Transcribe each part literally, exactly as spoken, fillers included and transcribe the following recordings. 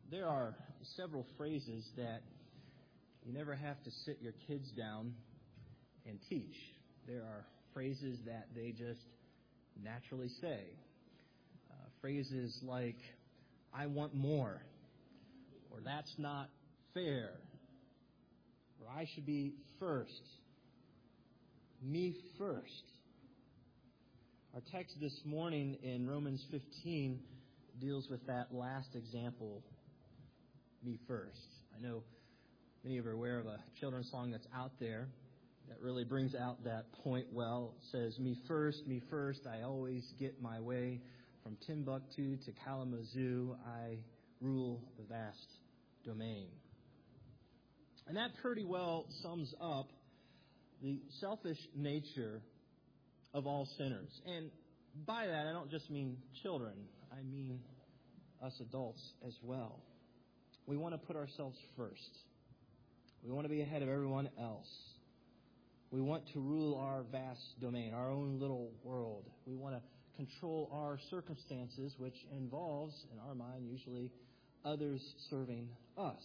There are several phrases that you never have to sit your kids down and teach. There are phrases that they just naturally say. Uh, phrases like, I want more, or that's not fair, or I should be first, me first. Our text this morning in Romans fifteen deals with that last example, me first. I know many of you are aware of a children's song that's out there that really brings out that point well. It says, me first, me first, I always get my way. From Timbuktu to Kalamazoo, I rule the vast domain. And that pretty well sums up the selfish nature of all sinners. And by that, I don't just mean children. I mean us adults as well. We want to put ourselves first. We want to be ahead of everyone else. We want to rule our vast domain, our own little world. We want to control our circumstances, which involves, in our mind, usually others serving us.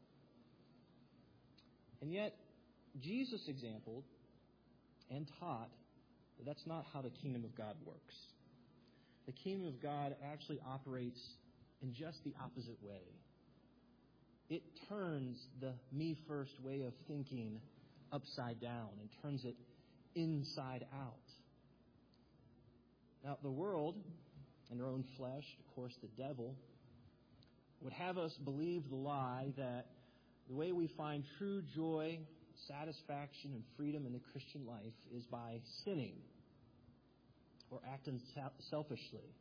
And yet, Jesus exampled and taught that that's not how the kingdom of God works. The kingdom of God actually operates in just the opposite way. It turns the me-first way of thinking upside down and turns it inside out. Now, the world, in their own flesh, of course, the devil, would have us believe the lie that the way we find true joy, satisfaction, and freedom in the Christian life is by sinning or acting selfishly.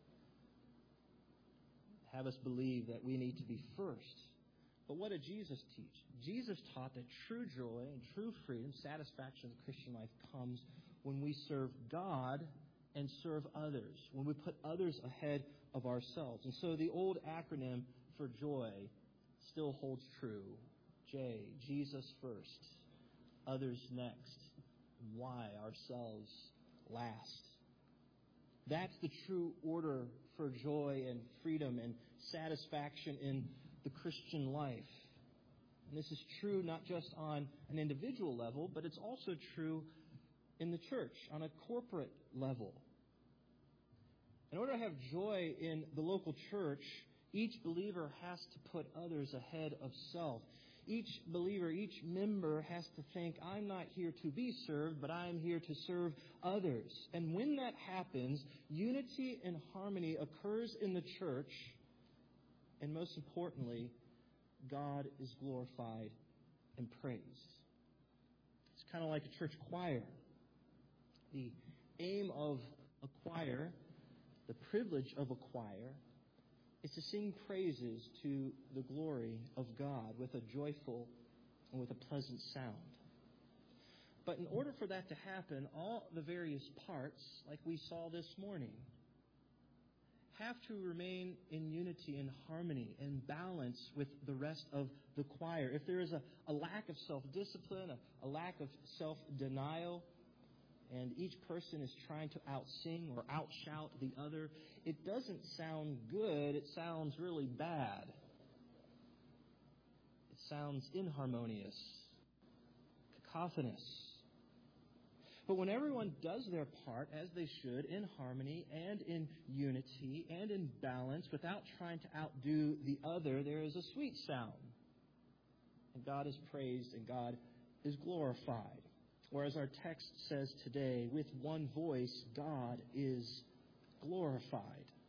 Have us believe that we need to be first. But what did Jesus teach? Jesus taught that true joy and true freedom, satisfaction in the Christian life comes when we serve God and serve others, when we put others ahead of ourselves. And so the old acronym for joy still holds true. J, Jesus first, others next, and Y, ourselves last. That's the true order for joy and freedom and satisfaction in the Christian life. And this is true not just on an individual level, but it's also true in the church, on a corporate level. In order to have joy in the local church, each believer has to put others ahead of self. Each believer, each member has to think, I'm not here to be served, but I'm here to serve others. And when that happens, unity and harmony occurs in the church. And most importantly, God is glorified and praised. It's kind of like a church choir. The aim of a choir, the privilege of a choir, is to sing praises to the glory of God with a joyful and with a pleasant sound. But in order for that to happen, all the various parts, like we saw this morning, have to remain in unity and harmony and balance with the rest of the choir. If there is a, a lack of self-discipline, a, a lack of self-denial, and each person is trying to out-sing or out-shout the other, it doesn't sound good. It sounds really bad. It sounds inharmonious, cacophonous. But when everyone does their part, as they should, in harmony and in unity and in balance, without trying to outdo the other, there is a sweet sound. And God is praised and God is glorified. Or as our text says today, with one voice, God is glorified.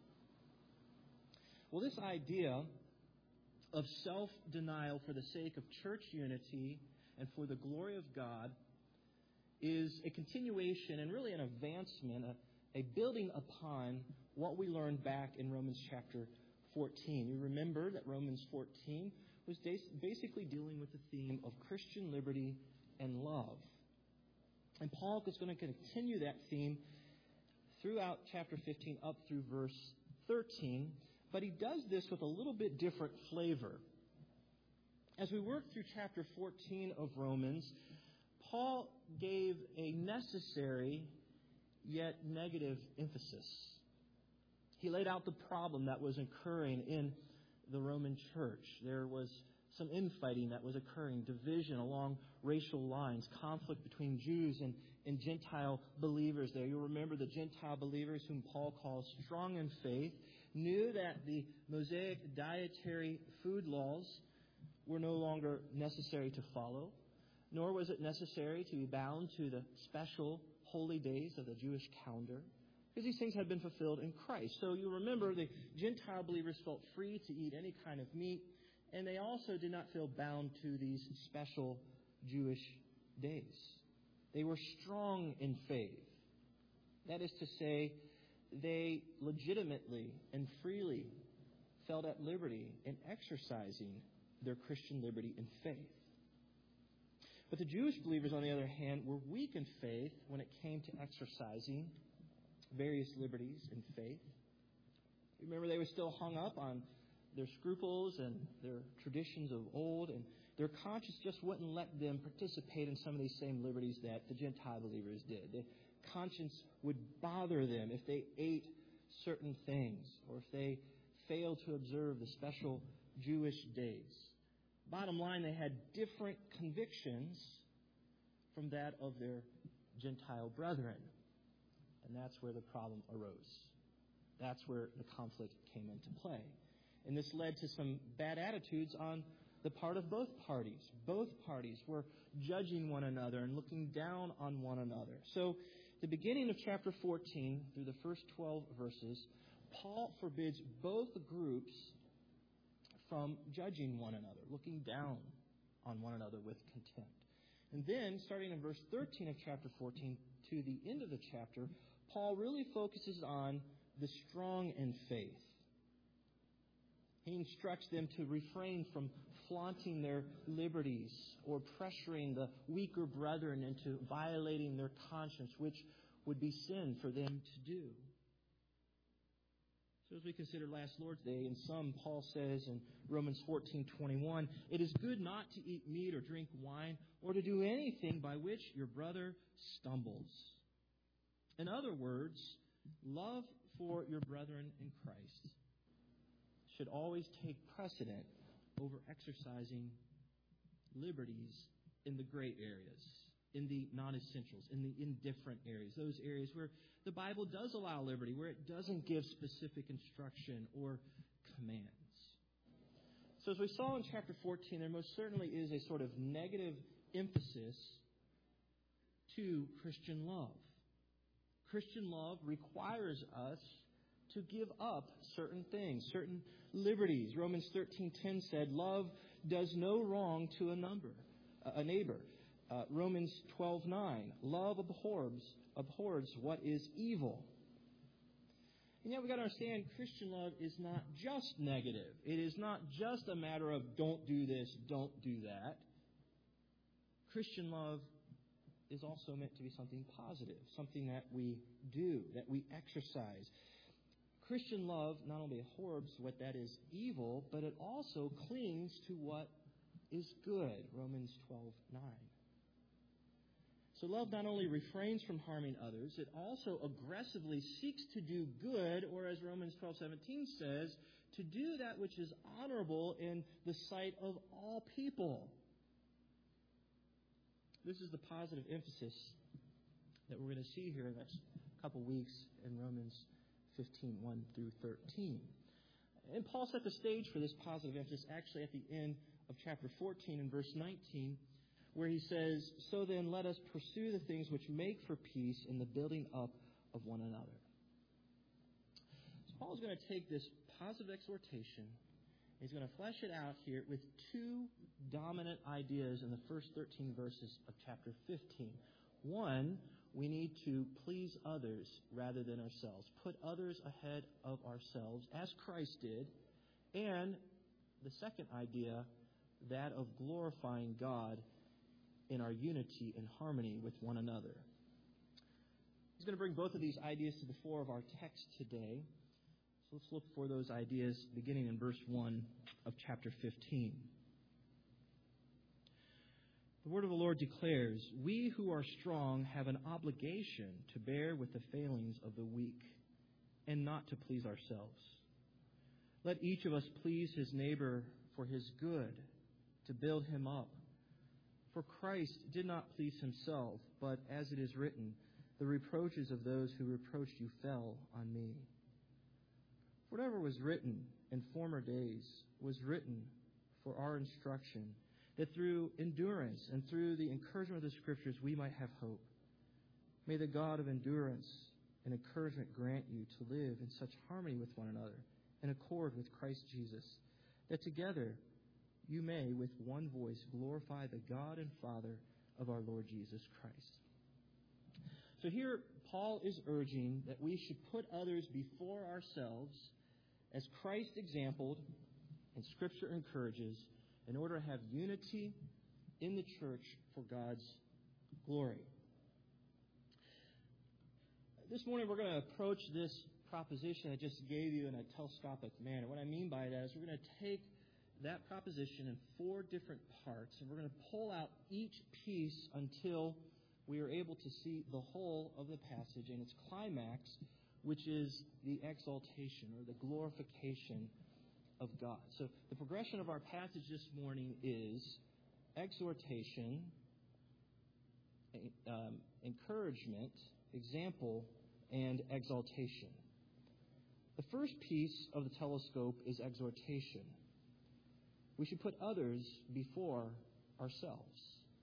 Well, this idea of self-denial for the sake of church unity and for the glory of God is a continuation and really an advancement, a, a building upon what we learned back in Romans chapter fourteen. You remember that Romans fourteen was basically dealing with the theme of Christian liberty and love. And Paul is going to continue that theme throughout chapter fifteen up through verse thirteen, but he does this with a little bit different flavor. As we work through chapter fourteen of Romans, Paul gave a necessary yet negative emphasis. He laid out the problem that was occurring in the Roman church. There was some infighting that was occurring, division along racial lines, conflict between Jews and, and Gentile believers there. You'll remember the Gentile believers, whom Paul calls strong in faith, knew that the Mosaic dietary food laws were no longer necessary to follow, nor was it necessary to be bound to the special holy days of the Jewish calendar, because these things had been fulfilled in Christ. So you remember the Gentile believers felt free to eat any kind of meat, and they also did not feel bound to these special Jewish days. They were strong in faith. That is to say, they legitimately and freely felt at liberty in exercising their Christian liberty in faith. But the Jewish believers, on the other hand, were weak in faith when it came to exercising various liberties in faith. Remember, they were still hung up on their scruples and their traditions of old, and their conscience just wouldn't let them participate in some of these same liberties that the Gentile believers did. The conscience would bother them if they ate certain things or if they failed to observe the special Jewish days. Bottom line, they had different convictions from that of their Gentile brethren. And that's where the problem arose. That's where the conflict came into play. And this led to some bad attitudes on the part of both parties. Both parties were judging one another and looking down on one another. So, the beginning of chapter fourteen, through the first twelve verses, Paul forbids both groups from judging one another, looking down on one another with contempt. And then, starting in verse thirteen of chapter fourteen to the end of the chapter, Paul really focuses on the strong in faith. He instructs them to refrain from flaunting their liberties or pressuring the weaker brethren into violating their conscience, which would be sin for them to do. So as we consider last Lord's Day, in some, Paul says in Romans fourteen twenty-one, "It is good not to eat meat or drink wine or to do anything by which your brother stumbles." In other words, love for your brethren in Christ should always take precedent over exercising liberties in the gray areas, in the non-essentials, in the indifferent areas, those areas where the Bible does allow liberty, where it doesn't give specific instruction or commands. So as we saw in chapter fourteen, there most certainly is a sort of negative emphasis to Christian love. Christian love requires us to give up certain things, certain liberties. Romans thirteen ten said, "Love does no wrong to a number, a neighbor." Uh, Romans twelve nine, "Love abhors, abhors what is evil." And yet we've got to understand, Christian love is not just negative. It is not just a matter of don't do this, don't do that. Christian love is also meant to be something positive, something that we do, that we exercise. Christian love not only abhors what that is evil, but it also clings to what is good. Romans twelve nine. So love not only refrains from harming others, it also aggressively seeks to do good, or as Romans twelve seventeen says, to do that which is honorable in the sight of all people. This is the positive emphasis that we're going to see here in the next couple weeks in Romans fifteen, one through thirteen. And Paul set the stage for this positive emphasis actually at the end of chapter fourteen and verse nineteen, where he says, "So then let us pursue the things which make for peace in the building up of one another." So Paul is going to take this positive exhortation, he's going to flesh it out here with two dominant ideas in the first thirteen verses of chapter fifteen. One, we need to please others rather than ourselves. Put others ahead of ourselves, as Christ did. And the second idea, that of glorifying God in our unity and harmony with one another. He's going to bring both of these ideas to the fore of our text today. So let's look for those ideas beginning in verse one of chapter fifteen. The word of the Lord declares, "We who are strong have an obligation to bear with the failings of the weak and not to please ourselves. Let each of us please his neighbor for his good, to build him up. For Christ did not please himself, but as it is written, the reproaches of those who reproached you fell on me. Whatever was written in former days was written for our instruction, that through endurance and through the encouragement of the Scriptures we might have hope. May the God of endurance and encouragement grant you to live in such harmony with one another, in accord with Christ Jesus, that together you may with one voice glorify the God and Father of our Lord Jesus Christ. So here Paul is urging that we should put others before ourselves as Christ exampled and Scripture encourages, in order to have unity in the church for God's glory. This morning we're going to approach this proposition I just gave you in a telescopic manner. What I mean by that is we're going to take that proposition in four different parts, and we're going to pull out each piece until we are able to see the whole of the passage and its climax, which is the exaltation or the glorification of God. So the progression of our passage this morning is exhortation, um, encouragement, example, and exaltation. The first piece of the telescope is exhortation. We should put others before ourselves.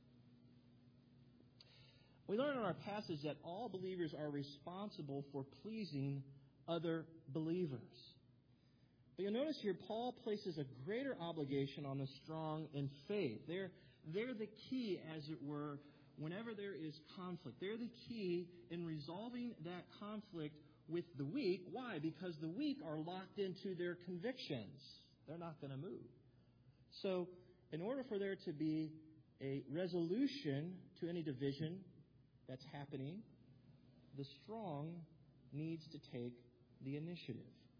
We learn in our passage that all believers are responsible for pleasing other believers. But you'll notice here Paul places a greater obligation on the strong in faith. They're, they're the key, as it were, whenever there is conflict. They're the key in resolving that conflict with the weak. Why? Because the weak are locked into their convictions. They're not going to move. So, in order for there to be a resolution to any division that's happening, the strong needs to take the initiative.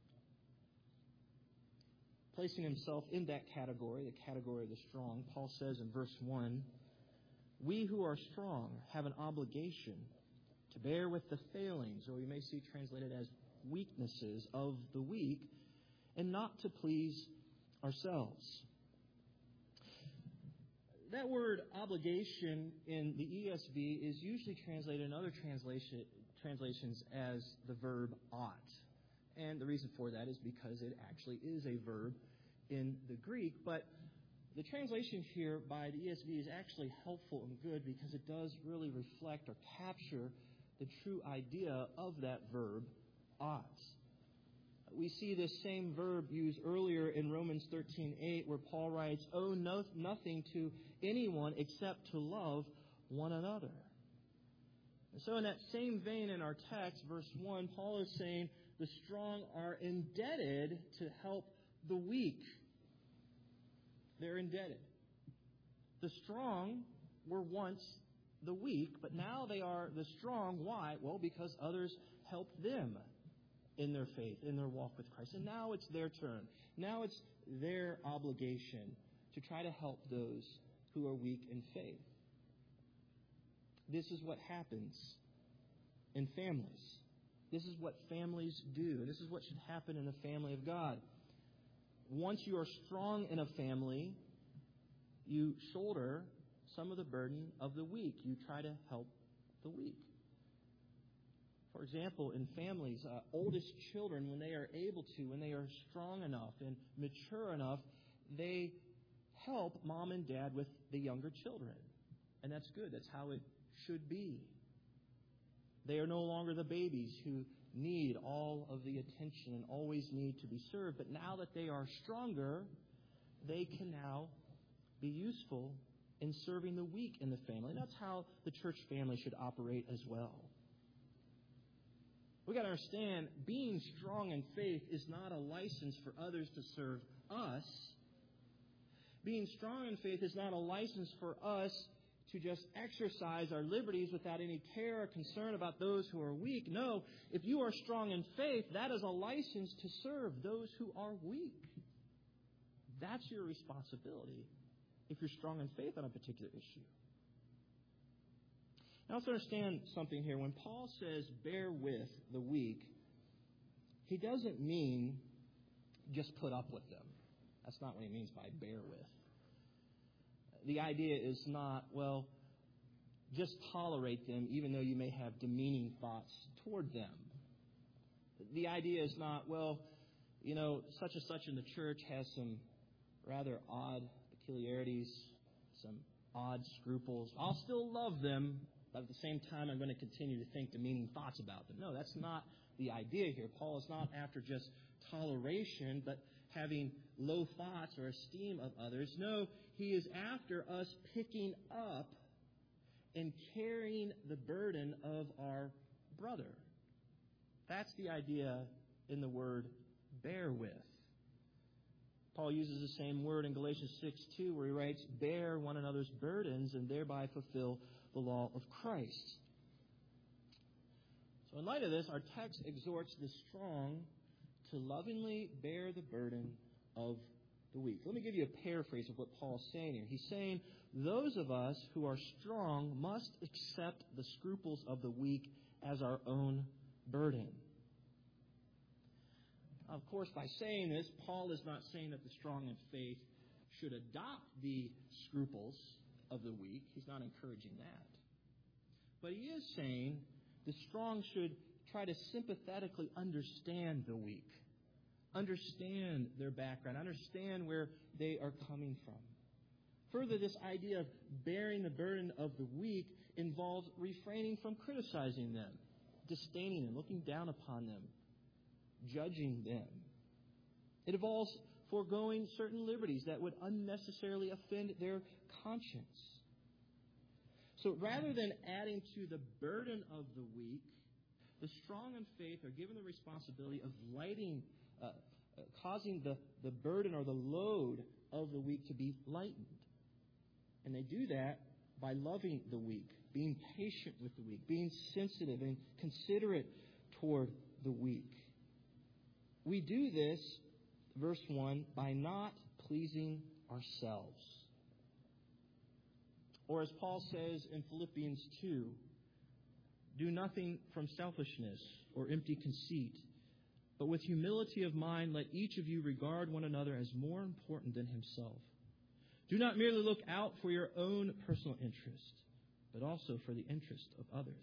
Placing himself in that category, the category of the strong, Paul says in verse one, we who are strong have an obligation to bear with the failings, or we may see translated as weaknesses of the weak, and not to please ourselves. That word obligation in the E S V is usually translated in other translation, translations as the verb ought. And the reason for that is because it actually is a verb in the Greek. But the translation here by the E S V is actually helpful and good because it does really reflect or capture the true idea of that verb, ought. We see this same verb used earlier in Romans thirteen eight, where Paul writes, owe no, nothing to anyone except to love one another. And so in that same vein in our text, verse one, Paul is saying the strong are indebted to help the weak. They're indebted. The strong were once the weak, but now they are the strong. Why? Well, because others helped them in their faith, in their walk with Christ. And now it's their turn. Now it's their obligation to try to help those who are weak in faith. This is what happens in families. This is what families do. This is what should happen in the family of God. Once you are strong in a family, you shoulder some of the burden of the weak. You try to help the weak. For example, in families, uh, oldest children, when they are able to, when they are strong enough and mature enough, they help mom and dad with the younger children. And that's good. That's how it should be. They are no longer the babies who need all of the attention and always need to be served. But now that they are stronger, they can now be useful in serving the weak in the family. And that's how the church family should operate as well. We've got to understand, being strong in faith is not a license for others to serve us. Being strong in faith is not a license for us to just exercise our liberties without any care or concern about those who are weak. No, if you are strong in faith, that is a license to serve those who are weak. That's your responsibility if you're strong in faith on a particular issue. Now let's understand something here. When Paul says bear with the weak, he doesn't mean just put up with them. That's not what he means by bear with. The idea is not, well, just tolerate them even though you may have demeaning thoughts toward them. The idea is not, well, you know, such and such in the church has some rather odd peculiarities, some odd scruples. I'll still love them, but at the same time I'm going to continue to think demeaning thoughts about them. No, that's not the idea here. Paul is not after just toleration, but having low thoughts or esteem of others. No, he is after us picking up and carrying the burden of our brother. That's the idea in the word bear with. Paul uses the same word in Galatians six two, where he writes, bear one another's burdens and thereby fulfill the law of Christ. So in light of this, our text exhorts the strong to lovingly bear the burden of the weak. Let me give you a paraphrase of what Paul's saying here. He's saying, those of us who are strong must accept the scruples of the weak as our own burden. Of course, by saying this, Paul is not saying that the strong in faith should adopt the scruples of the weak. He's not encouraging that. But he is saying the strong should try to sympathetically understand the weak, understand their background, understand where they are coming from. Further, this idea of bearing the burden of the weak involves refraining from criticizing them, disdaining them, looking down upon them, judging them. It involves foregoing certain liberties that would unnecessarily offend their conscience. So rather than adding to the burden of the weak, the strong in faith are given the responsibility of lighting, uh, uh, causing the, the burden or the load of the weak to be lightened. And they do that by loving the weak, being patient with the weak, being sensitive and considerate toward the weak. We do this, verse one, by not pleasing ourselves. Or as Paul says in Philippians two, do nothing from selfishness or empty conceit, but with humility of mind let each of you regard one another as more important than himself. Do not merely look out for your own personal interest, but also for the interest of others.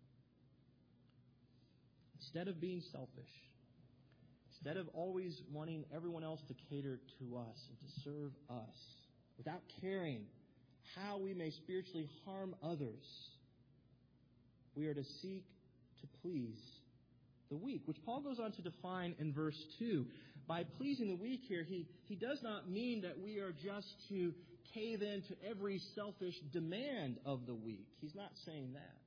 Instead of being selfish, instead of always wanting everyone else to cater to us and to serve us, without caring how we may spiritually harm others, we are to seek to please the weak, which Paul goes on to define in verse two. By pleasing the weak here, he, he does not mean that we are just to cave in to every selfish demand of the weak. He's not saying that.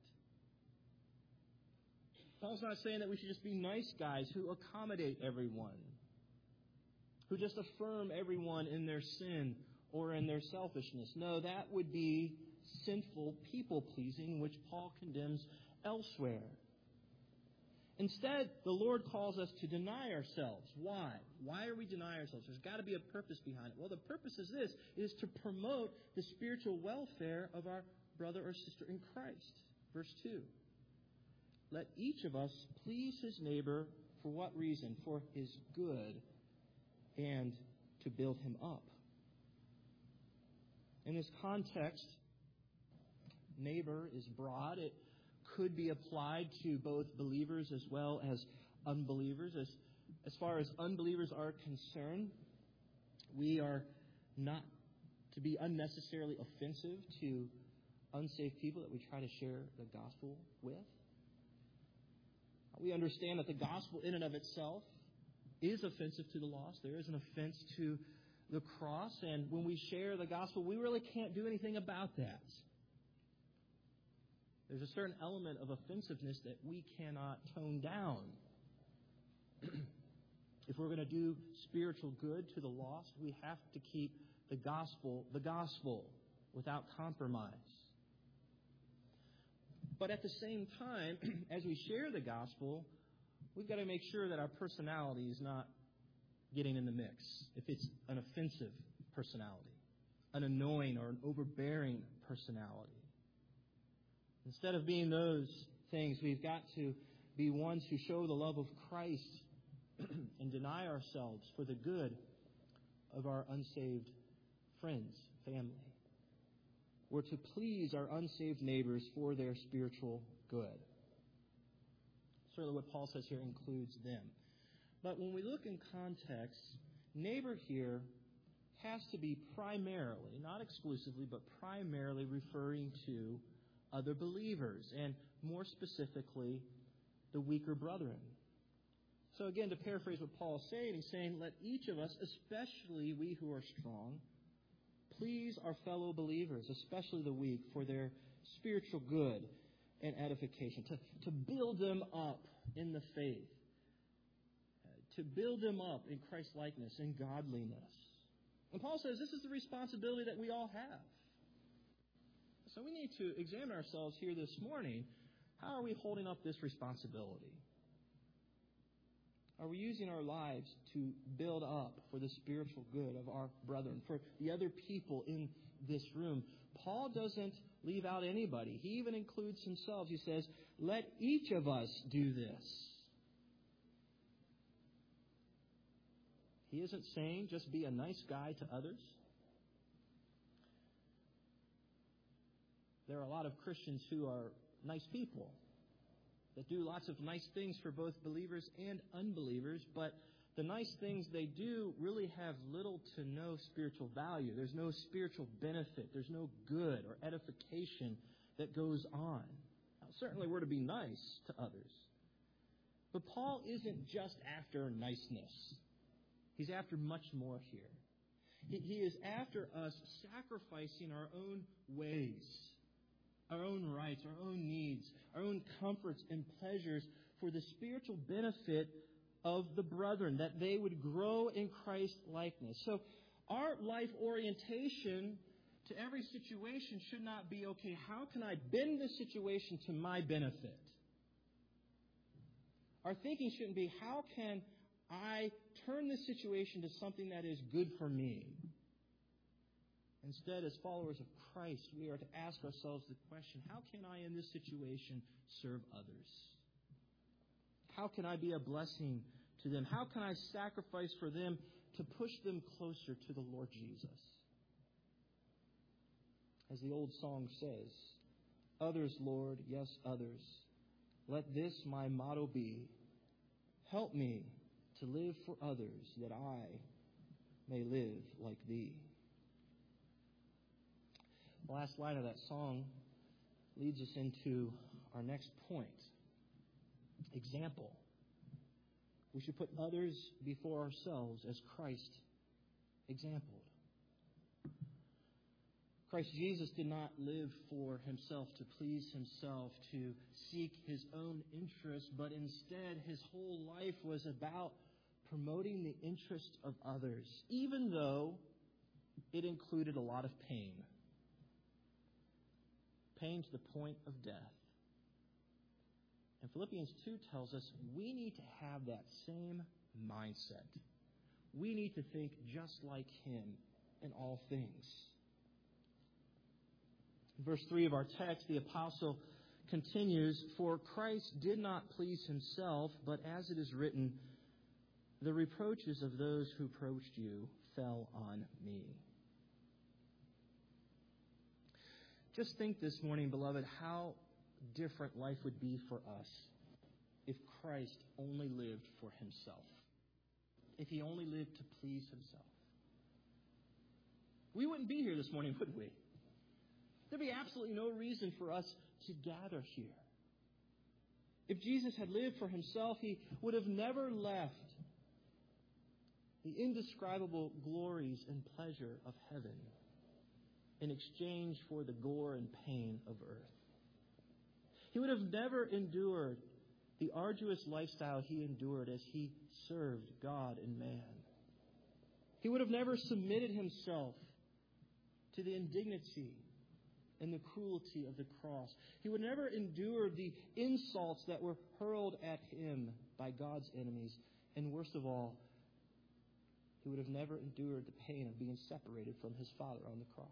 Paul's not saying that we should just be nice guys who accommodate everyone, who just affirm everyone in their sin or in their selfishness. No, that would be sinful people-pleasing, which Paul condemns elsewhere. Instead, the Lord calls us to deny ourselves. Why? Why are we denying ourselves? There's got to be a purpose behind it. Well, the purpose is this, is to promote the spiritual welfare of our brother or sister in Christ. Verse two. Let each of us please his neighbor for what reason? For his good and to build him up. In this context, neighbor is broad. It could be applied to both believers as well as unbelievers. As, as far as unbelievers are concerned, we are not to be unnecessarily offensive to unsaved people that we try to share the gospel with. We understand that the gospel in and of itself is offensive to the lost. There is an offense to the cross, and when we share the gospel, we really can't do anything about that. There's a certain element of offensiveness that we cannot tone down. If we're going to do spiritual good to the lost, we have to keep the gospel the gospel without compromise. But at the same time, as we share the gospel, we've got to make sure that our personality is not getting in the mix. If it's an offensive personality, an annoying or an overbearing personality. Instead of being those things, we've got to be ones who show the love of Christ and deny ourselves for the good of our unsaved friends, family. We're to please our unsaved neighbors for their spiritual good. Certainly what Paul says here includes them. But when we look in context, neighbor here has to be primarily, not exclusively, but primarily referring to other believers, and more specifically, the weaker brethren. So again, to paraphrase what Paul is saying, he's saying, let each of us, especially we who are strong, please our fellow believers, especially the weak, for their spiritual good and edification, to, to build them up in the faith, to build them up in Christ-likeness and godliness. And Paul says this is the responsibility that we all have. So we need to examine ourselves here this morning. How are we holding up this responsibility? Are we using our lives to build up for the spiritual good of our brethren, for the other people in this room? Paul doesn't leave out anybody. He even includes himself. He says, let each of us do this. He isn't saying just be a nice guy to others. There are a lot of Christians who are nice people, that do lots of nice things for both believers and unbelievers, but the nice things they do really have little to no spiritual value. There's no spiritual benefit. There's no good or edification that goes on. Now, certainly we're to be nice to others. But Paul isn't just after niceness. He's after much more here. He, he is after us sacrificing our own ways, our own rights, our own needs, our own comforts and pleasures for the spiritual benefit of the brethren, that they would grow in Christ likeness. So our life orientation to every situation should not be, okay, how can I bend this situation to my benefit? Our thinking shouldn't be, how can I turn this situation to something that is good for me? Instead, as followers of Christ, we are to ask ourselves the question, how can I in this situation serve others? How can I be a blessing to them? How can I sacrifice for them to push them closer to the Lord Jesus? As the old song says, others, Lord, yes, others. Let this my motto be. Help me to live for others, that I may live like thee. The last line of that song leads us into our next point. Example. We should put others before ourselves as Christ exampled. Christ Jesus did not live for himself, to please himself, to seek his own interests, but instead his whole life was about promoting the interests of others, even though it included a lot of pain. Pain to the point of death. And Philippians two tells us we need to have that same mindset. We need to think just like him in all things. In verse three of our text, the apostle continues, for Christ did not please himself, but as it is written, the reproaches of those who approached you fell on me. Just think this morning, beloved, how different life would be for us if Christ only lived for himself. If he only lived to please himself. We wouldn't be here this morning, would we? There'd be absolutely no reason for us to gather here. If Jesus had lived for himself, he would have never left the indescribable glories and pleasure of heaven in exchange for the gore and pain of earth. He would have never endured the arduous lifestyle he endured as he served God and man. He would have never submitted himself to the indignity and the cruelty of the cross. He would never endure the insults that were hurled at him by God's enemies. And worst of all, he would have never endured the pain of being separated from his Father on the cross.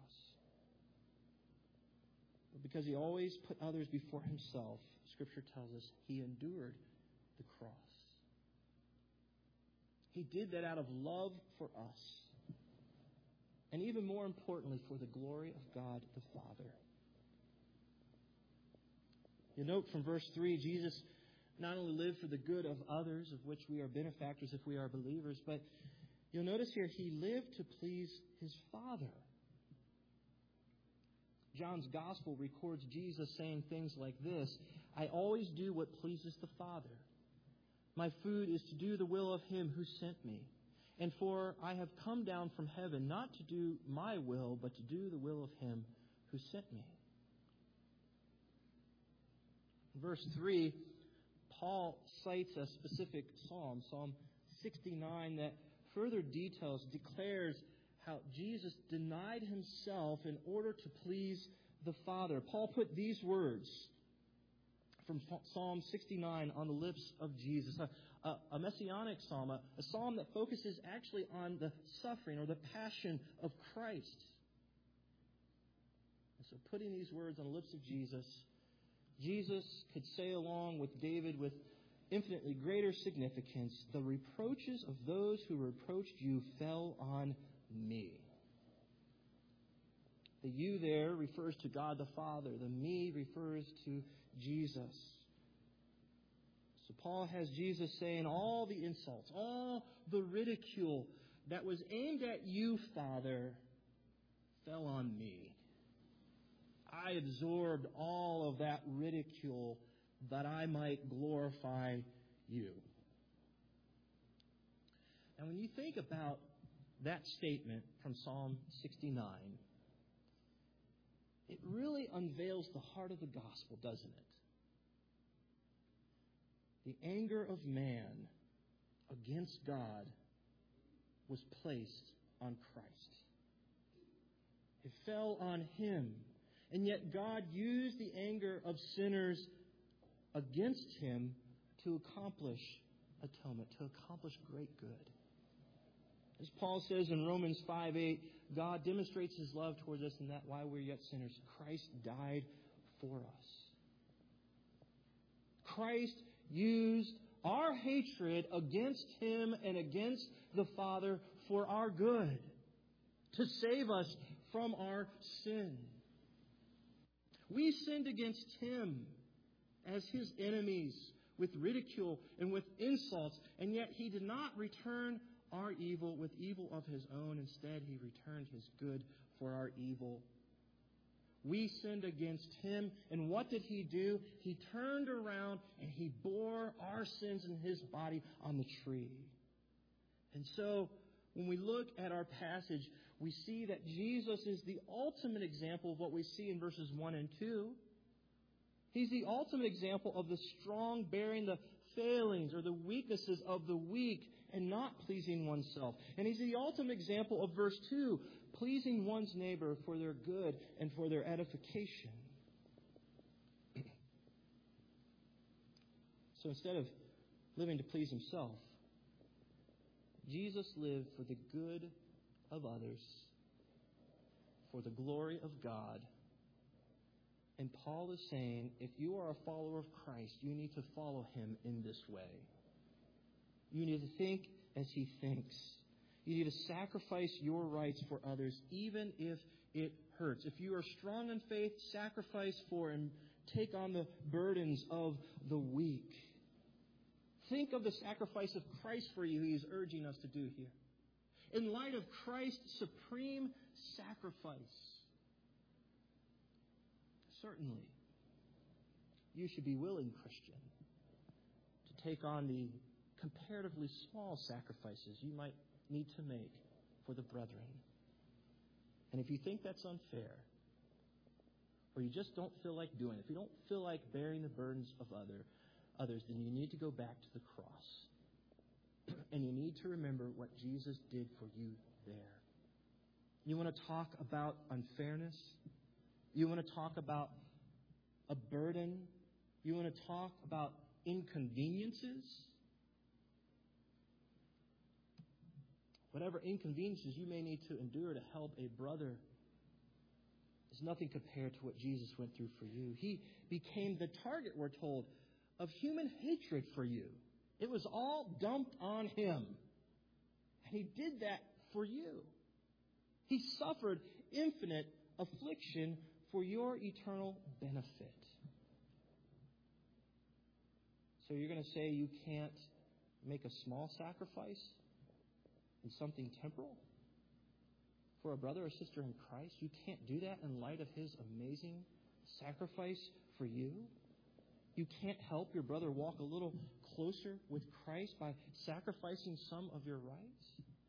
But because he always put others before himself, Scripture tells us he endured the cross. He did that out of love for us. And even more importantly, for the glory of God the Father. You'll note from verse three, Jesus not only lived for the good of others, of which we are benefactors if we are believers, but you'll notice here, He lived to please His Father. John's Gospel records Jesus saying things like this, I always do what pleases the Father. My food is to do the will of Him who sent me. And for I have come down from heaven not to do my will, but to do the will of Him who sent me. In verse three, Paul cites a specific psalm, Psalm sixty-nine, that further details, declares how Jesus denied Himself in order to please the Father. Paul put these words from Psalm sixty-nine on the lips of Jesus, a, a, a messianic psalm, a, a psalm that focuses actually on the suffering or the passion of Christ. And so putting these words on the lips of Jesus, Jesus could say along with David with infinitely greater significance, the reproaches of those who reproached you fell on me. The you there refers to God the Father. The me refers to Jesus. So Paul has Jesus saying all the insults, all the ridicule that was aimed at you, Father, fell on me. I absorbed all of that ridicule that I might glorify you. Now, when you think about that statement from Psalm sixty-nine, it really unveils the heart of the gospel, doesn't it? The anger of man against God was placed on Christ. It fell on Him. And yet God used the anger of sinners against Him to accomplish atonement, to accomplish great good. As Paul says in Romans five eight, God demonstrates His love towards us in that while we're yet sinners, Christ died for us. Christ used our hatred against Him and against the Father for our good, to save us from our sin. We sinned against Him as His enemies with ridicule and with insults, and yet He did not return our evil with evil of His own. Instead, He returned His good for our evil. We sinned against Him, and what did He do? He turned around and He bore our sins in His body on the tree. And so, when we look at our passage, we see that Jesus is the ultimate example of what we see in verses one and two. He's the ultimate example of the strong bearing the failings or the weaknesses of the weak and not pleasing oneself. And He's the ultimate example of verse two, pleasing one's neighbor for their good and for their edification. So instead of living to please Himself, Jesus lived for the good of others, for the glory of God. And Paul is saying, if you are a follower of Christ, you need to follow Him in this way. You need to think as He thinks. You need to sacrifice your rights for others, even if it hurts. If you are strong in faith, sacrifice for and take on the burdens of the weak. Think of the sacrifice of Christ for you He is urging us to do here. In light of Christ's supreme sacrifice, certainly you should be willing, Christian, to take on the comparatively small sacrifices you might need to make for the brethren. And if you think that's unfair, or you just don't feel like doing it, if you don't feel like bearing the burdens of other others, then you need to go back to the cross. And you need to remember what Jesus did for you there. You want to talk about unfairness? You want to talk about a burden? You want to talk about inconveniences? Whatever inconveniences you may need to endure to help a brother is nothing compared to what Jesus went through for you. He became the target, we're told, of human hatred for you. It was all dumped on Him. And He did that for you. He suffered infinite affliction for your eternal benefit. So you're going to say you can't make a small sacrifice in something temporal for a brother or sister in Christ? You can't do that in light of His amazing sacrifice for you? You can't help your brother walk a little closer with Christ by sacrificing some of your rights?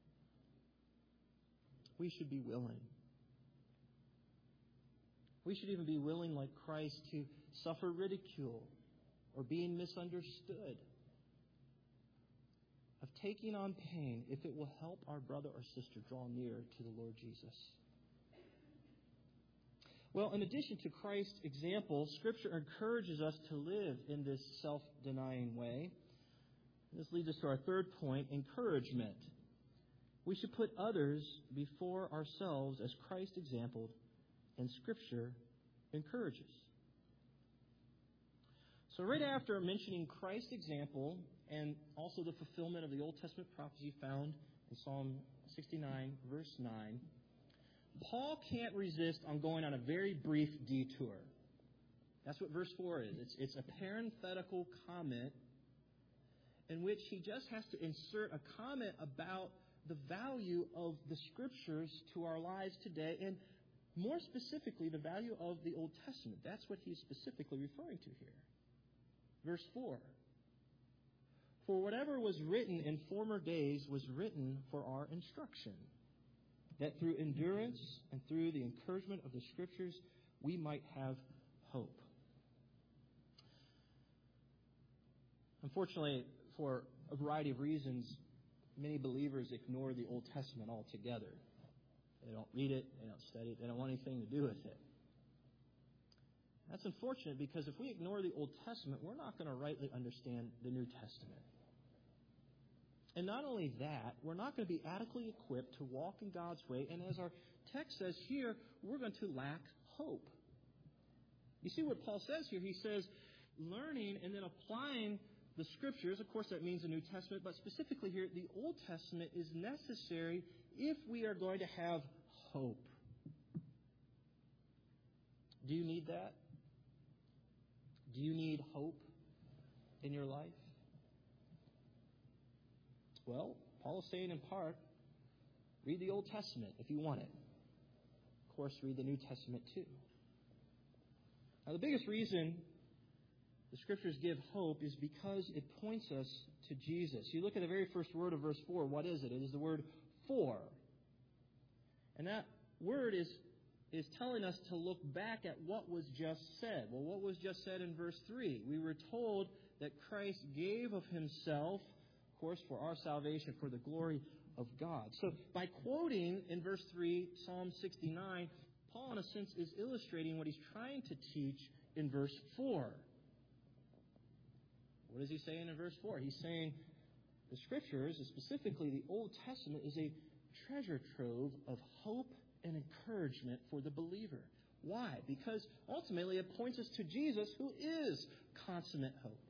We should be willing. We should even be willing, like Christ, to suffer ridicule or being misunderstood, of taking on pain if it will help our brother or sister draw near to the Lord Jesus. Well, in addition to Christ's example, Scripture encourages us to live in this self-denying way. This leads us to our third point, encouragement. We should put others before ourselves as Christ exampled, and Scripture encourages. So right after mentioning Christ's example and also the fulfillment of the Old Testament prophecy found in Psalm sixty-nine, verse nine, Paul can't resist on going on a very brief detour. That's what verse four is. It's, it's a parenthetical comment in which he just has to insert a comment about the value of the Scriptures to our lives today, and more specifically, the value of the Old Testament. That's what he's specifically referring to here. Verse four. For whatever was written in former days was written for our instruction, that through endurance and through the encouragement of the Scriptures we might have hope. Unfortunately, for a variety of reasons, many believers ignore the Old Testament altogether. They don't read it, they don't study it, they don't want anything to do with it. That's unfortunate because if we ignore the Old Testament, we're not going to rightly understand the New Testament. And not only that, we're not going to be adequately equipped to walk in God's way. And as our text says here, we're going to lack hope. You see what Paul says here? He says, learning and then applying the Scriptures, of course that means the New Testament, but specifically here, the Old Testament is necessary if we are going to have hope. Do you need that? Do you need hope in your life? Well, Paul is saying in part, read the Old Testament if you want it. Of course, read the New Testament too. Now, the biggest reason the Scriptures give hope is because it points us to Jesus. You look at the very first word of verse four. What is it? It is the word for. And that word is, is telling us to look back at what was just said. Well, what was just said in verse three? We were told that Christ gave of Himself, of course, for our salvation, for the glory of God. So by quoting in verse three, Psalm sixty-nine, Paul, in a sense, is illustrating what he's trying to teach in verse four. What is he saying in verse four? He's saying the Scriptures, specifically the Old Testament, is a treasure trove of hope and encouragement for the believer. Why? Because ultimately it points us to Jesus, who is consummate hope.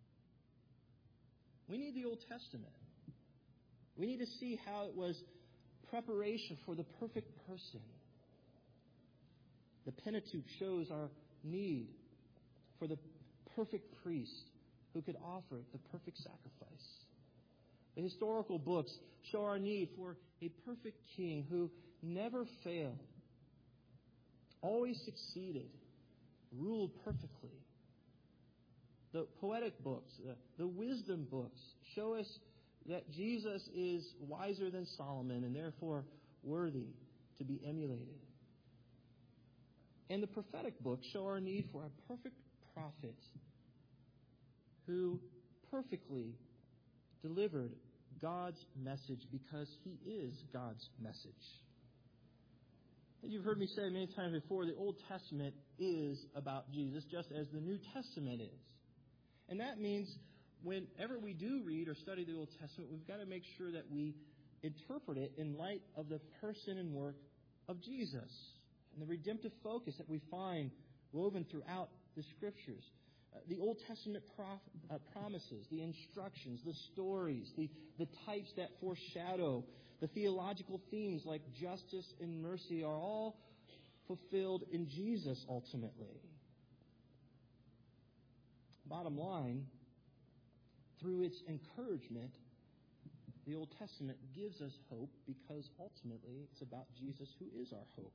We need the Old Testament. We need to see how it was preparation for the perfect person. The Pentateuch shows our need for the perfect priest who could offer the perfect sacrifice. The historical books show our need for a perfect king who never failed, always succeeded, ruled perfectly. The poetic books, the, the wisdom books, show us that Jesus is wiser than Solomon and therefore worthy to be emulated. And the prophetic books show our need for a perfect prophet who perfectly delivered God's message because He is God's message. You've heard me say many times before, the Old Testament is about Jesus just as the New Testament is. And that means whenever we do read or study the Old Testament, we've got to make sure that we interpret it in light of the person and work of Jesus and the redemptive focus that we find woven throughout the Scriptures. Uh, the Old Testament prof, uh, promises, the instructions, the stories, the, the types that foreshadow, the theological themes like justice and mercy are all fulfilled in Jesus ultimately. Bottom line, through its encouragement, the Old Testament gives us hope because ultimately it's about Jesus who is our hope.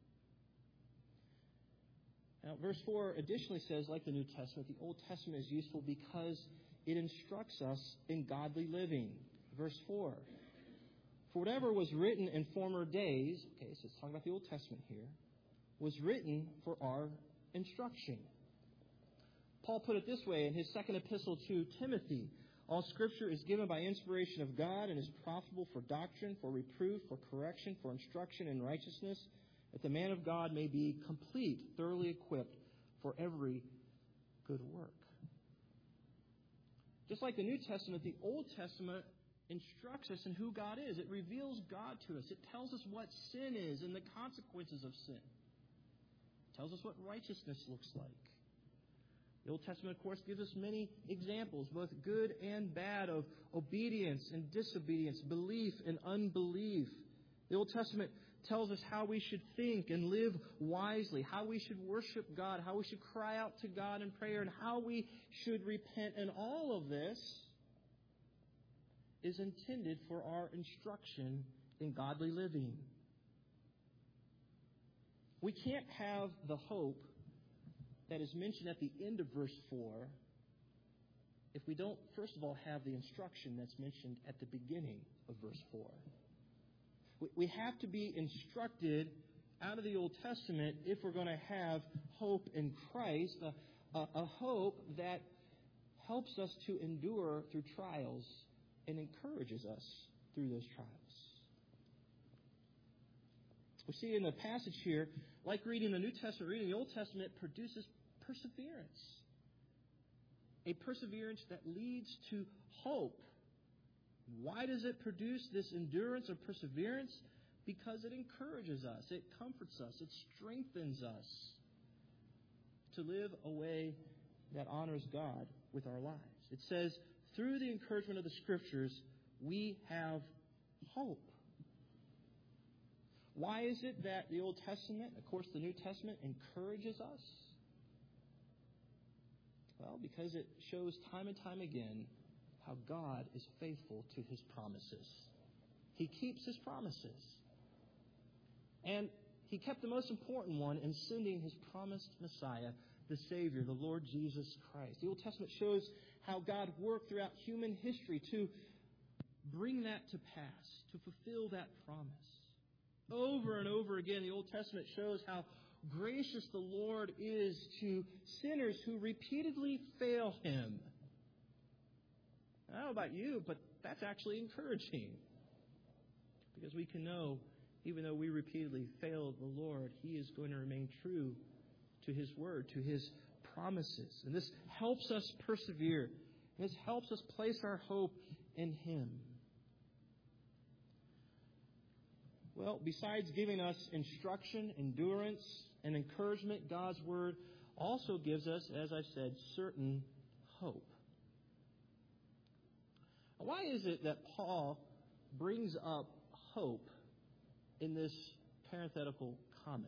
Now, verse four additionally says, like the New Testament, the Old Testament is useful because it instructs us in godly living. Verse four, for whatever was written in former days, okay, so it's talking about the Old Testament here, was written for our instruction. Paul put it this way in his second epistle to Timothy. All Scripture is given by inspiration of God and is profitable for doctrine, for reproof, for correction, for instruction in righteousness, that the man of God may be complete, thoroughly equipped for every good work. Just like the New Testament, the Old Testament instructs us in who God is. It reveals God to us. It tells us what sin is and the consequences of sin. It tells us what righteousness looks like. The Old Testament, of course, gives us many examples, both good and bad, of obedience and disobedience, belief and unbelief. The Old Testament tells us how we should think and live wisely, how we should worship God, how we should cry out to God in prayer, and how we should repent. And all of this is intended for our instruction in godly living. We can't have the hope that is mentioned at the end of verse four if we don't, first of all, have the instruction that's mentioned at the beginning of verse four. We have to be instructed out of the Old Testament if we're going to have hope in Christ, a, a, a hope that helps us to endure through trials and encourages us through those trials. We see in the passage here, like reading the New Testament, reading the Old Testament produces perseverance. A perseverance that leads to hope. Why does it produce this endurance or perseverance? Because it encourages us, it comforts us, it strengthens us to live a way that honors God with our lives. It says, through the encouragement of the Scriptures, we have hope. Why is it that the Old Testament, of course the New Testament, encourages us? Well, because it shows time and time again how God is faithful to His promises. He keeps His promises. And He kept the most important one in sending His promised Messiah, the Savior, the Lord Jesus Christ. The Old Testament shows how God worked throughout human history to bring that to pass, to fulfill that promise. Over and over again, the Old Testament shows how gracious the Lord is to sinners who repeatedly fail Him. I don't know about you, but that's actually encouraging. Because we can know, even though we repeatedly failed the Lord, He is going to remain true to His word, to His promises. And this helps us persevere. This helps us place our hope in Him. Well, besides giving us instruction, endurance, and encouragement, God's Word also gives us, as I said, certain hope. Why is it that Paul brings up hope in this parenthetical comment?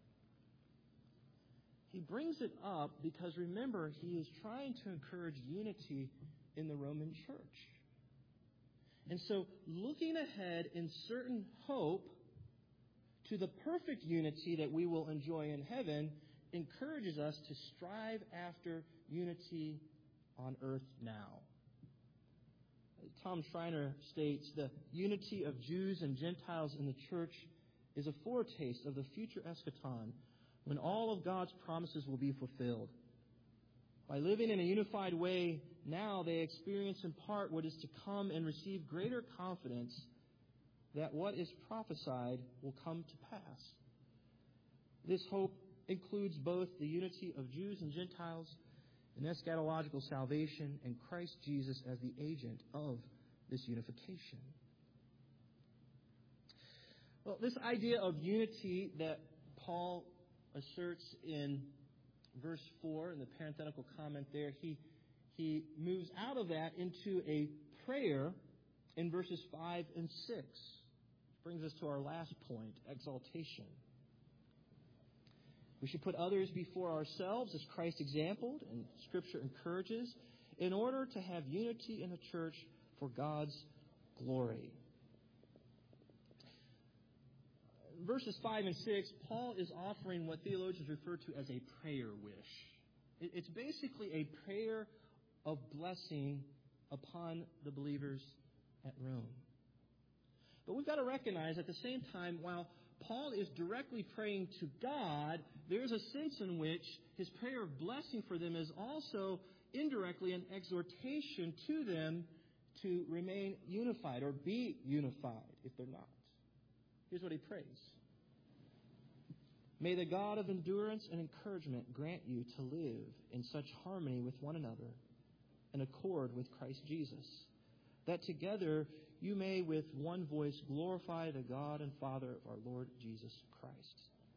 He brings it up because, remember, he is trying to encourage unity in the Roman church. And so, looking ahead in certain hope to the perfect unity that we will enjoy in heaven encourages us to strive after unity on earth now. Tom Schreiner states, the unity of Jews and Gentiles in the church is a foretaste of the future eschaton when all of God's promises will be fulfilled. By living in a unified way, now they experience in part what is to come and receive greater confidence that what is prophesied will come to pass. This hope includes both the unity of Jews and Gentiles, and eschatological salvation, and Christ Jesus as the agent of this unification. Well, this idea of unity that Paul asserts in verse four, in the parenthetical comment there, he, he moves out of that into a prayer in verses five and six. Which brings us to our last point, exaltation. We should put others before ourselves as Christ exampled and Scripture encourages in order to have unity in the church for God's glory. Verses five and six, Paul is offering what theologians refer to as a prayer wish. It's basically a prayer of blessing upon the believers at Rome. But we've got to recognize at the same time, while Paul is directly praying to God, there's a sense in which his prayer of blessing for them is also indirectly an exhortation to them to remain unified or be unified if they're not. Here's what he prays. May the God of endurance and encouragement grant you to live in such harmony with one another, in accord with Christ Jesus, that together you may with one voice glorify the God and Father of our Lord Jesus Christ.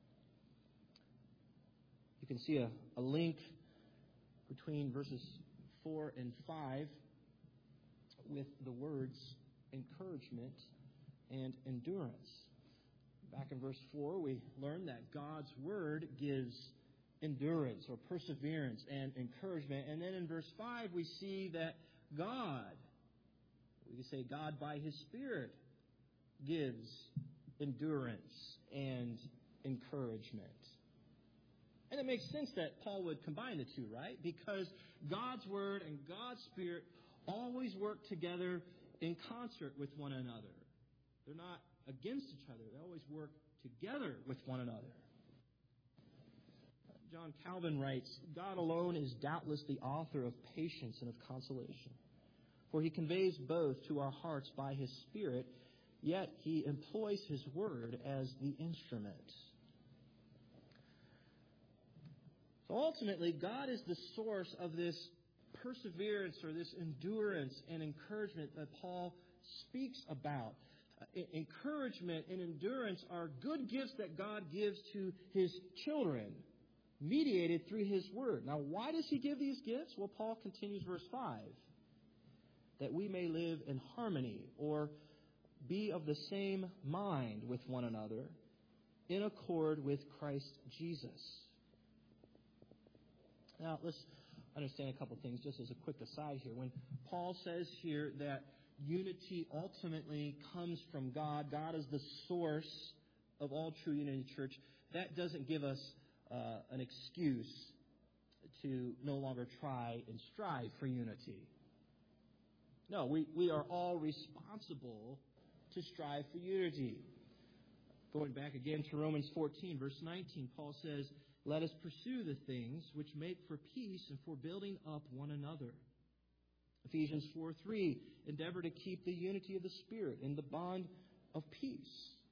You can see a, a link between verses four and five with the words encouragement and endurance. Back in verse four, we learn that God's Word gives endurance or perseverance and encouragement. And then in verse five, we see that God, we can say God by His Spirit, gives endurance and encouragement. And it makes sense that Paul would combine the two, right? Because God's Word and God's Spirit always work together in concert with one another. They're not against each other. They always work together with one another. John Calvin writes, God alone is doubtless the author of patience and of consolation, for He conveys both to our hearts by His Spirit, yet He employs His Word as the instrument. So ultimately, God is the source of this perseverance or this endurance and encouragement that Paul speaks about. Uh, encouragement and endurance are good gifts that God gives to His children, mediated through His Word. Now, why does He give these gifts? Well, Paul continues verse five. That we may live in harmony or be of the same mind with one another in accord with Christ Jesus. Now, let's understand a couple things just as a quick aside here. When Paul says here that unity ultimately comes from God, God is the source of all true unity in the church, that doesn't give us uh, an excuse to no longer try and strive for unity. No, we, we are all responsible to strive for unity. Going back again to Romans fourteen, verse nineteen, Paul says, let us pursue the things which make for peace and for building up one another. Ephesians four three, endeavor to keep the unity of the Spirit in the bond of peace.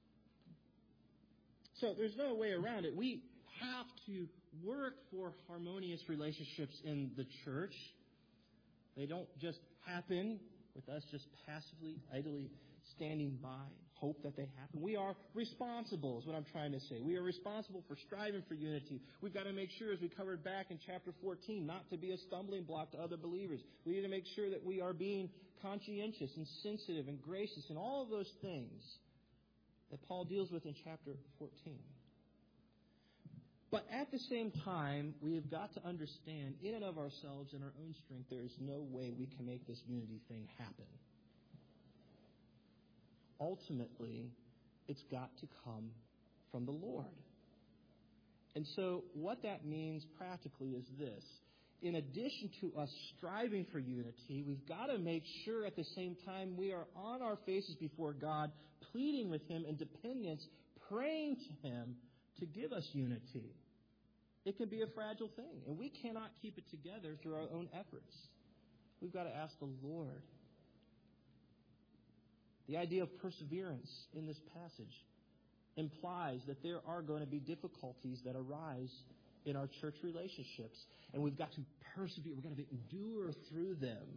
So there's no way around it. We have to work for harmonious relationships in the church. They don't just happen with us just passively, idly standing by, hope that they happen. We are responsible, is what I'm trying to say. We are responsible for striving for unity. We've got to make sure, as we covered back in chapter fourteen, not to be a stumbling block to other believers. We need to make sure that we are being conscientious and sensitive and gracious and all of those things that Paul deals with in chapter fourteen. But at the same time, we have got to understand, in and of ourselves, in our own strength, there is no way we can make this unity thing happen. Ultimately, it's got to come from the Lord. And so what that means practically is this. In addition to us striving for unity, we've got to make sure at the same time we are on our faces before God, pleading with Him in dependence, praying to Him to give us unity. It can be a fragile thing, and we cannot keep it together through our own efforts. We've got to ask the Lord. The idea of perseverance in this passage implies that there are going to be difficulties that arise in our church relationships, and we've got to persevere. We've got to endure through them.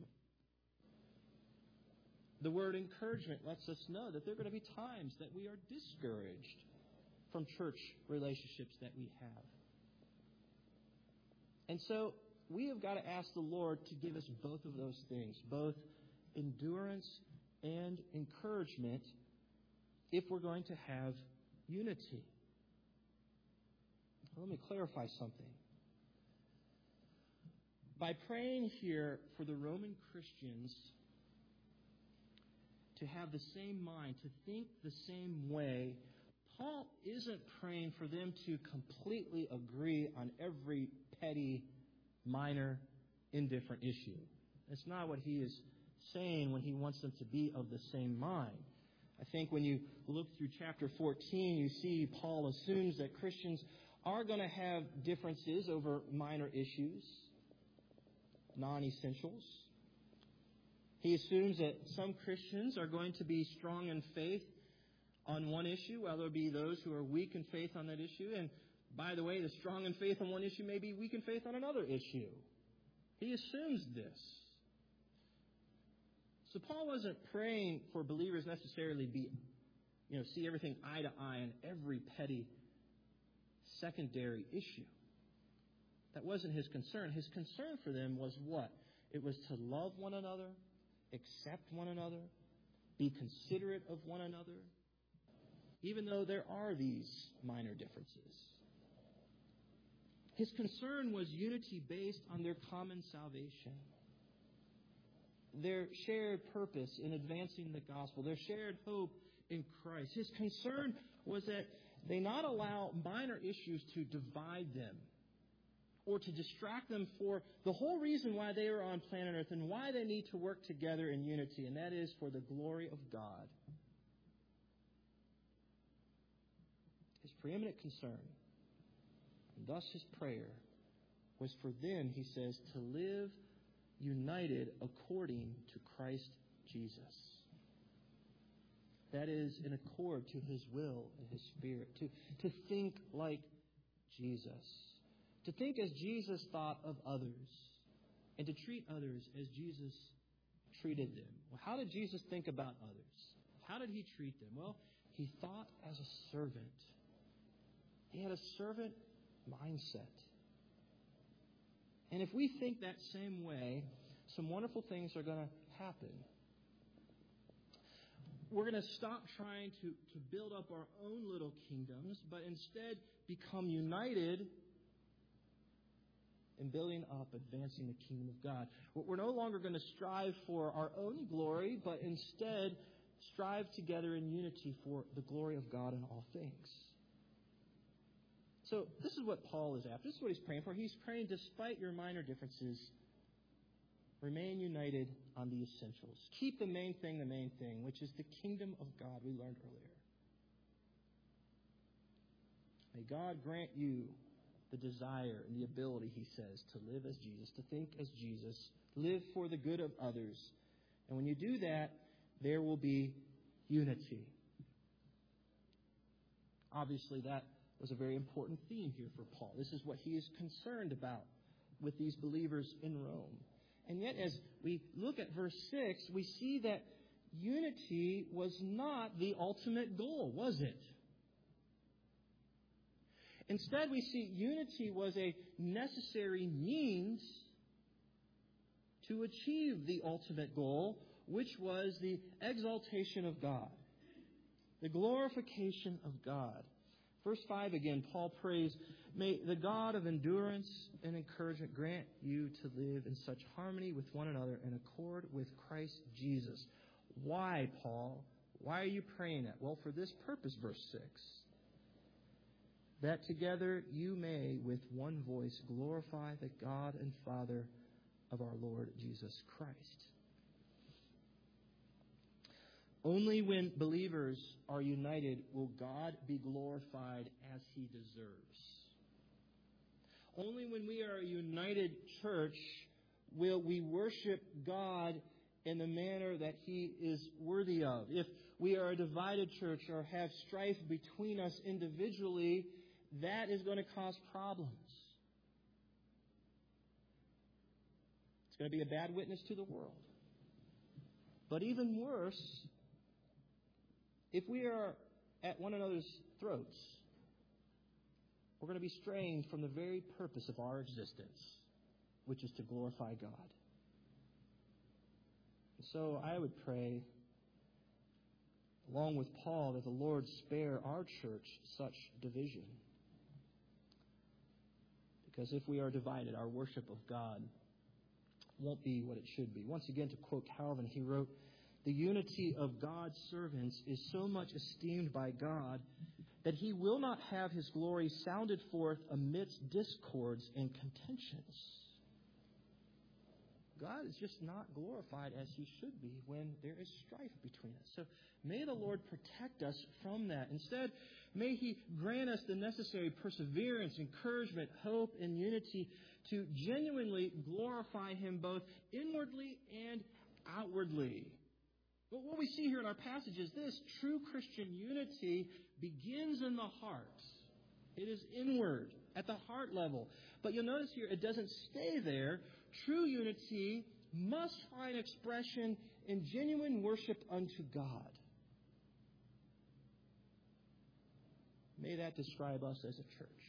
The word encouragement lets us know that there are going to be times that we are discouraged from church relationships that we have. And so we have got to ask the Lord to give us both of those things, both endurance and encouragement, if we're going to have unity. Let me clarify something. By praying here for the Roman Christians to have the same mind, to think the same way, Paul isn't praying for them to completely agree on every petty, minor, indifferent issue. That's not what he is saying when he wants them to be of the same mind. I think when you look through chapter fourteen, you see Paul assumes that Christians are going to have differences over minor issues, non-essentials. He assumes that some Christians are going to be strong in faith on one issue, while there'll be those who are weak in faith on that issue. And by the way, the strong in faith on one issue may be weak in faith on another issue. He assumes this. So Paul wasn't praying for believers necessarily be, you know, see everything eye to eye on every petty secondary issue. That wasn't his concern. His concern for them was what? It was to love one another, accept one another, be considerate of one another, even though there are these minor differences. His concern was unity based on their common salvation, their shared purpose in advancing the gospel, their shared hope in Christ. His concern was that they not allow minor issues to divide them or to distract them for the whole reason why they are on planet Earth and why they need to work together in unity, and that is for the glory of God. His preeminent concern, and thus his prayer, was for them, he says, to live united according to Christ Jesus. That is, in accord to his will and his spirit. To, to think like Jesus. To think as Jesus thought of others. And to treat others as Jesus treated them. Well, how did Jesus think about others? How did he treat them? Well, he thought as a servant. He had a servant mindset. And if we think that same way, some wonderful things are going to happen. We're going to stop trying to, to build up our own little kingdoms, but instead become united in building up, advancing the kingdom of God. We're no longer going to strive for our own glory, but instead strive together in unity for the glory of God in all things. So this is what Paul is after. This is what he's praying for. He's praying, despite your minor differences, remain united on the essentials. Keep the main thing the main thing, which is the kingdom of God we learned earlier. May God grant you the desire and the ability, he says, to live as Jesus, to think as Jesus, live for the good of others. And when you do that, there will be unity. Obviously, that was a very important theme here for Paul. This is what he is concerned about with these believers in Rome. And yet, as we look at verse six, we see that unity was not the ultimate goal, was it? Instead, we see unity was a necessary means to achieve the ultimate goal, which was the exaltation of God, the glorification of God. Verse five again, Paul prays, may the God of endurance and encouragement grant you to live in such harmony with one another in accord with Christ Jesus. Why, Paul? Why are you praying that? Well, for this purpose, verse six. That together you may with one voice glorify the God and Father of our Lord Jesus Christ. Only when believers are united will God be glorified as he deserves. Only when we are a united church will we worship God in the manner that he is worthy of. If we are a divided church or have strife between us individually, that is going to cause problems. It's going to be a bad witness to the world. But even worse, if we are at one another's throats, we're going to be straying from the very purpose of our existence, which is to glorify God. So I would pray, along with Paul, that the Lord spare our church such division. Because if we are divided, our worship of God won't be what it should be. Once again, to quote Calvin, he wrote, "The unity of God's servants is so much esteemed by God that he will not have his glory sounded forth amidst discords and contentions." God is just not glorified as he should be when there is strife between us. So may the Lord protect us from that. Instead, may he grant us the necessary perseverance, encouragement, hope, and unity to genuinely glorify him both inwardly and outwardly. But what we see here in our passage is this: true Christian unity begins in the heart. It is inward, at the heart level. But you'll notice here, it doesn't stay there. True unity must find expression in genuine worship unto God. May that describe us as a church.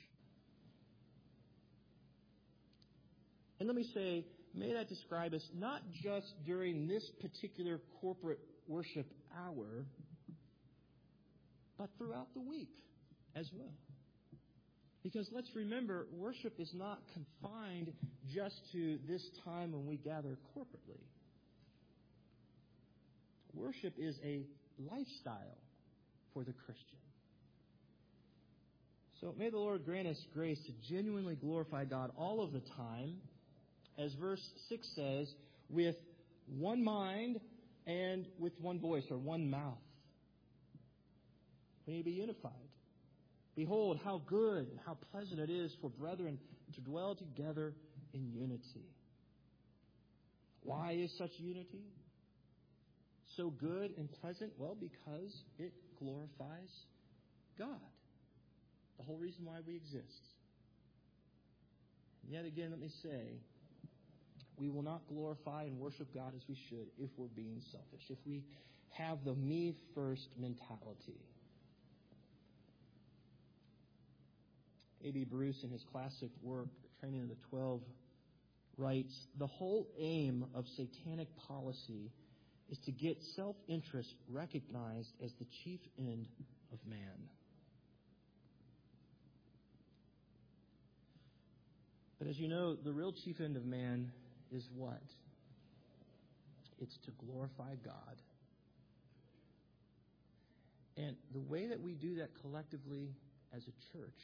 And let me say, may that describe us not just during this particular corporate worship hour, but throughout the week as well. Because let's remember, worship is not confined just to this time when we gather corporately. Worship is a lifestyle for the Christian. So may the Lord grant us grace to genuinely glorify God all of the time, as verse six says, with one mind and with one voice, or one mouth. We need to be unified. Behold, how good and how pleasant it is for brethren to dwell together in unity. Why is such unity so good and pleasant? Well, because it glorifies God. The whole reason why we exist. And yet again, let me say, we will not glorify and worship God as we should if we're being selfish, if we have the me-first mentality. A B Bruce, in his classic work, The Training of the Twelve, writes, "The whole aim of satanic policy is to get self-interest recognized as the chief end of man." But as you know, the real chief end of man is what? It's to glorify God. And the way that we do that collectively as a church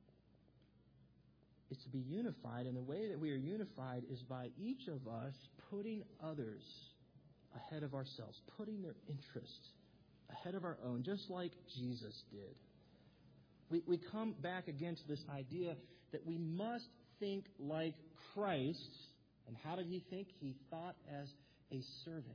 is to be unified. And the way that we are unified is by each of us putting others ahead of ourselves, putting their interests ahead of our own, just like Jesus did. We, we come back again to this idea that we must think like Christ. And how did he think? He thought as a servant.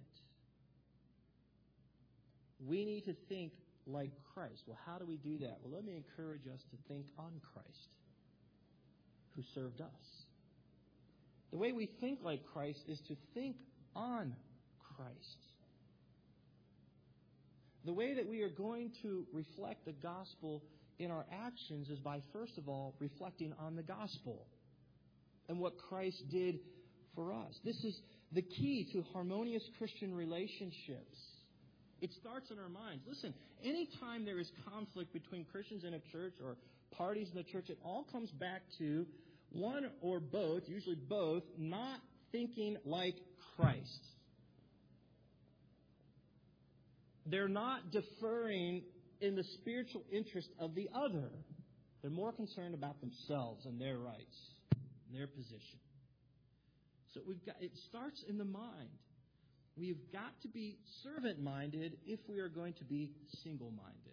We need to think like Christ. Well, how do we do that? Well, let me encourage us to think on Christ, who served us. The way we think like Christ is to think on Christ. The way that we are going to reflect the gospel in our actions is by, first of all, reflecting on the gospel and what Christ did for us. This is the key to harmonious Christian relationships. It starts in our minds. Listen, anytime there is conflict between Christians in a church or parties in the church, it all comes back to one or both, usually both, not thinking like Christ. They're not deferring in the spiritual interest of the other. They're more concerned about themselves and their rights, and their position. So we've got, it starts in the mind. We've got to be servant-minded if we are going to be single-minded.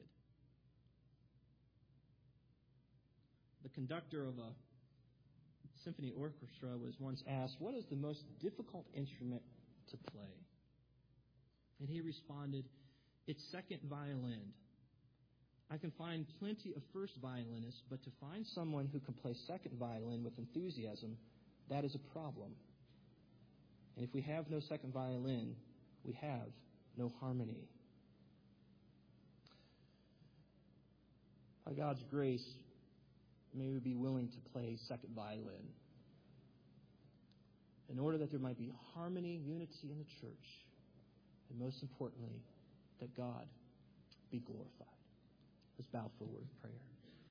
The conductor of a symphony orchestra was once asked, "What is the most difficult instrument to play?" And he responded, "It's second violin. I can find plenty of first violinists, but to find someone who can play second violin with enthusiasm, that is a problem. And if we have no second violin, we have no harmony." By God's grace, May we be willing to play second violin in order that there might be harmony, unity in the church, and most importantly, that God be glorified. Let's bow for a word of prayer.